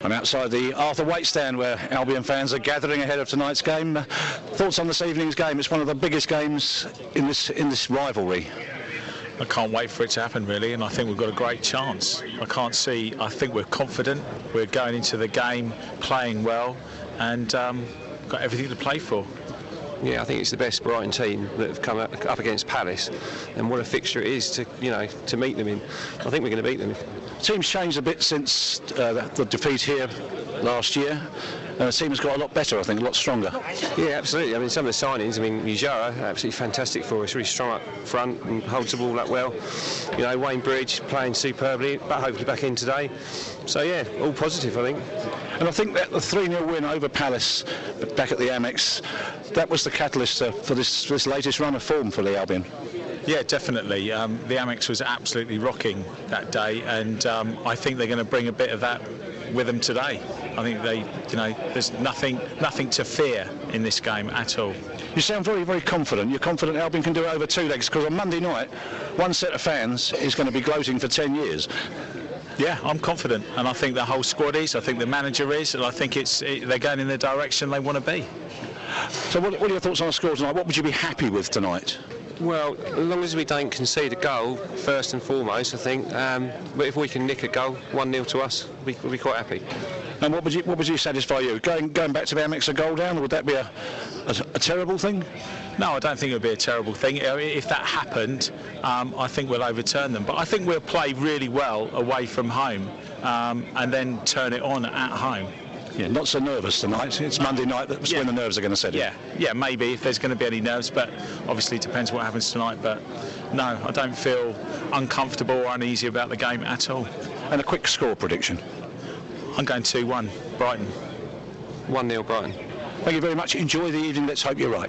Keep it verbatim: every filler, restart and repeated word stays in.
I'm outside the Arthur Waite stand where Albion fans are gathering ahead of tonight's game. Uh, thoughts on this evening's game? It's one of the biggest games in this in this rivalry. I can't wait for it to happen, really, and I think we've got a great chance. I can't see, I think we're confident, we're going into the game playing well, and um, got everything to play for. Yeah, I think it's the best Brighton team that have come up against Palace, and what a fixture it is to, you know, to meet them in. I think we're going to beat them. Team's changed a bit since uh, the, the defeat here last year. Uh, the team has got a lot better, I think, a lot stronger. Yeah, absolutely. I mean, some of the signings, I mean, Ujara, absolutely fantastic for us, really strong up front and holds the ball up well. You know, Wayne Bridge playing superbly, but hopefully back in today. So, yeah, all positive, I think. And I think that the three nil win over Palace back at the Amex, that was the catalyst uh, for this, this latest run of form for the Albion. Yeah, definitely. Um, the Amex was absolutely rocking that day, and um, I think they're going to bring a bit of that with them today. I think they, you know, there's nothing, nothing to fear in this game at all. You sound very, very confident. You're confident Albion can do it over two legs, because on Monday night, one set of fans is going to be gloating for ten years. Yeah, I'm confident, and I think the whole squad is. I think the manager is, and I think it's it, they're going in the direction they want to be. So, what, what are your thoughts on the score tonight? What would you be happy with tonight? Well, as long as we don't concede a goal, first and foremost, I think. Um, but if we can nick a goal, one nil to us, we'll be, we'll be quite happy. And what would you what would you satisfy you? Going going back to the Amex a goal down, would that be a, a, a terrible thing? No, I don't think it would be a terrible thing. If that happened, um, I think we'll overturn them. But I think we'll play really well away from home um, and then turn it on at home. Yeah, not so nervous tonight. It's Monday night. That's yeah. when the nerves are going to set in. Yeah, yeah, maybe if there's going to be any nerves, but obviously it depends what happens tonight. But no, I don't feel uncomfortable or uneasy about the game at all. And a quick score prediction? I'm going two one, Brighton. one nil Brighton. Thank you very much. Enjoy the evening. Let's hope you're right.